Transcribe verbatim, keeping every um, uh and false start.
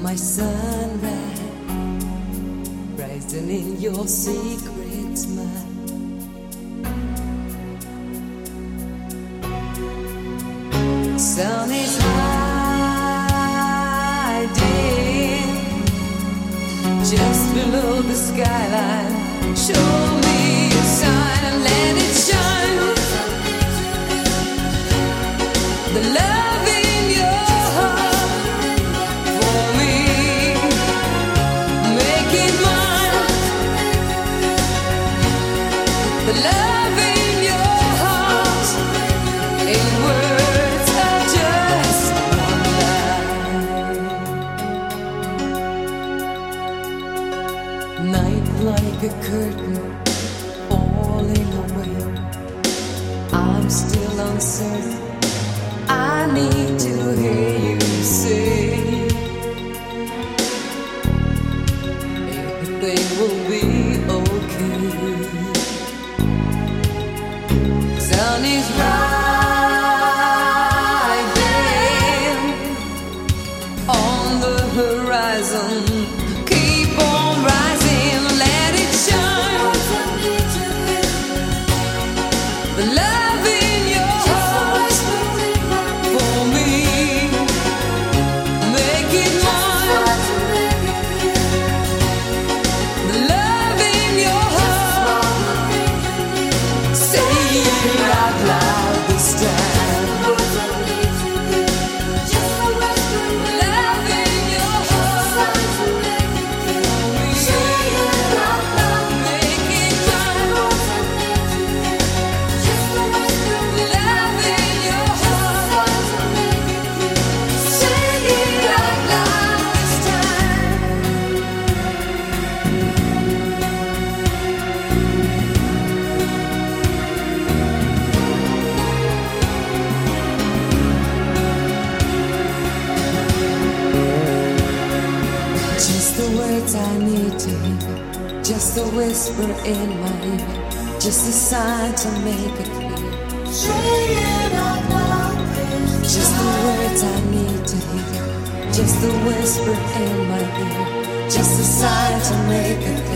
my sunrise, rising in your secret smile. Sun is hiding just below the skyline. Show me a sign and let it shine. The love in your heart for me, make it mine. The love in your heart ain't words of just one line. Night like a curtain falling away. I'm still uncertain. I need to hear you say everything will be okay. Sun is rising on the horizon. Keep on rising, let it shine. The love in your heart for me, make it mine. The love in your heart, say it out loud this time. Love in your heart, say it out loud, make it mine. Love in your heart, say it out loud this time. Just the words I need to hear, just a whisper in my ear, just a sign to make it clear. Say it out loud. Just the words I need to hear, just a whisper in my ear, just a sign to make it